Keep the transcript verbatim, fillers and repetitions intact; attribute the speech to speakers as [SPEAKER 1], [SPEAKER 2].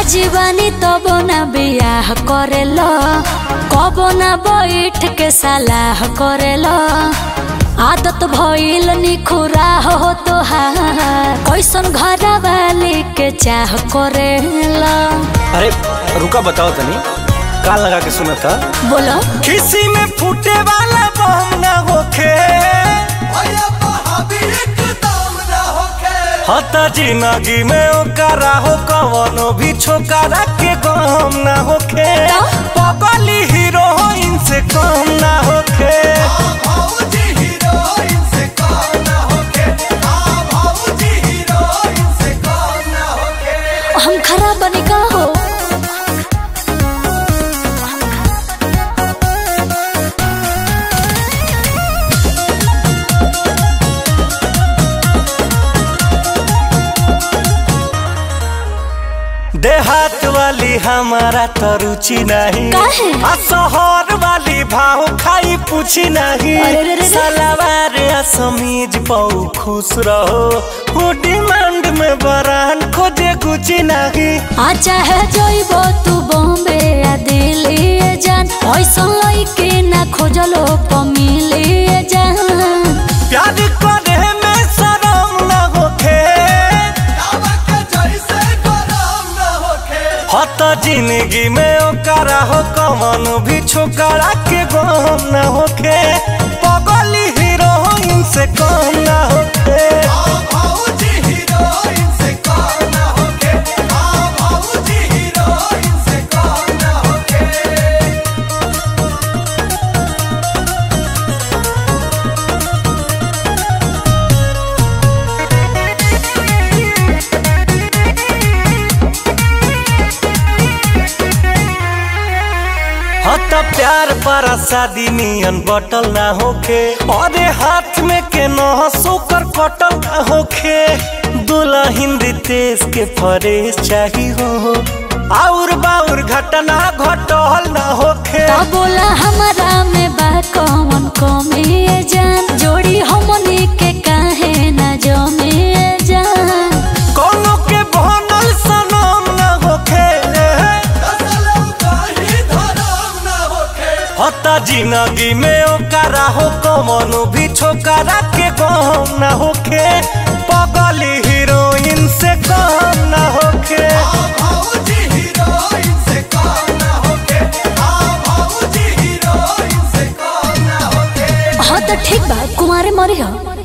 [SPEAKER 1] राजी बानी तब ना बियाह करेलो, कबो ना बैठ के सलाह करेलो। आदत भइल निखुरा हो तोहार, कैसन घर वाली के चाह करेला।
[SPEAKER 2] अरे रुका बताओ तनी, कान लगा के सुना था।
[SPEAKER 1] बोलो।
[SPEAKER 2] किसी में फूटे वाला बम ना होखे, हता जिंदगी में ओकरा हो कवनो भी छोकरा के गम ना होखे, पगली हीरोइन से कम ना होखे।
[SPEAKER 1] हम खराब बनी का हो?
[SPEAKER 2] देहात वाली हमारा तो रुचि नहीं, आ शहर वाली भाव खाई पूछी नहीं। सलवार समीज पाऊ खुश रहो, वो डिमांड में बरान खोजे कुछ नहीं।
[SPEAKER 1] आ चाहे जोइबो तू बॉम्बे या दिल्ली जान, ऐसा लइके ना खोजलो प मिली जान।
[SPEAKER 2] प्यार करे में शरम ना होखे, हत जिंदगी में ओकरा हो कमन भी छोकरा के गम ना होखे, पगली हीरोइन से कम ना होखे। हत प्यार पर शादी नियन बटल ना होखे, अरे हाथ में के न सोकर कटल ना होखे। दुल्हन रितेश के फरेश चाही हो, और बाउर घटना घटल ना होखे।
[SPEAKER 1] ता बोला हमारा में बा कौन कमी जान, जोड़ी हमनी के काहे ना जमे जान।
[SPEAKER 2] कोनो के बनल सनम ना होखे, हता जिंदगी में ओकरा हो कवनो भी छोकरा के गम ना होखे, पगली हीरोइन से कम ना होखे।
[SPEAKER 1] हाँ तो ठीक बा, कुमारे मरी हो।